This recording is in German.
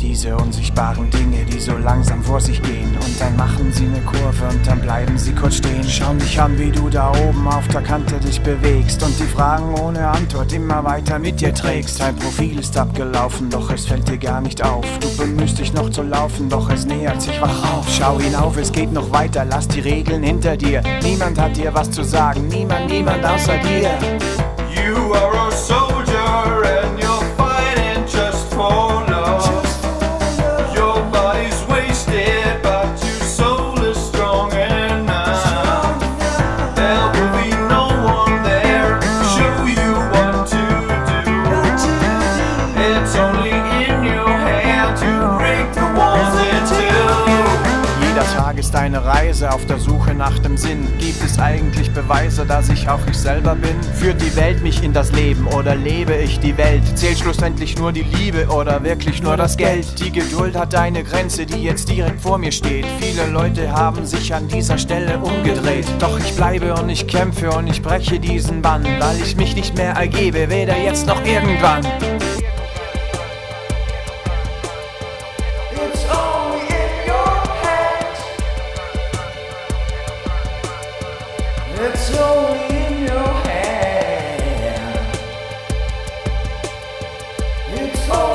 Diese unsichtbaren Dinge, die so langsam vor sich gehen. Und dann machen sie eine Kurve und dann bleiben sie kurz stehen. Schauen dich an, wie du da oben auf der Kante dich bewegst und die Fragen ohne Antwort immer weiter mit dir trägst. Dein Profil ist abgelaufen, doch es fällt dir gar nicht auf. Du bemühst dich noch zu laufen, doch es nähert sich, wach auf. Schau hinauf, es geht noch weiter, lass die Regeln hinter dir. Niemand hat dir was zu sagen, niemand außer dir. You are a soldier and you're fighting just for love. Your body's wasted, but your soul is strong enough. There will be no one there to show you what to do. It's only in your hand to break the walls in two. Jeder Tag ist eine Reise auf der Suche nach dem Sinn. Gibt es eigentlich Beweise, dass ich auch ich selber bin? Führt die Welt mich in das Leben oder lebe ich die Welt? Zählt schlussendlich nur die Liebe oder wirklich nur das Geld? Die Geduld hat eine Grenze, die jetzt direkt vor mir steht. Viele Leute haben sich an dieser Stelle umgedreht. Doch ich bleibe und ich kämpfe und ich breche diesen Bann, weil ich mich nicht mehr ergebe, weder jetzt noch irgendwann. It's only in your hand. It's only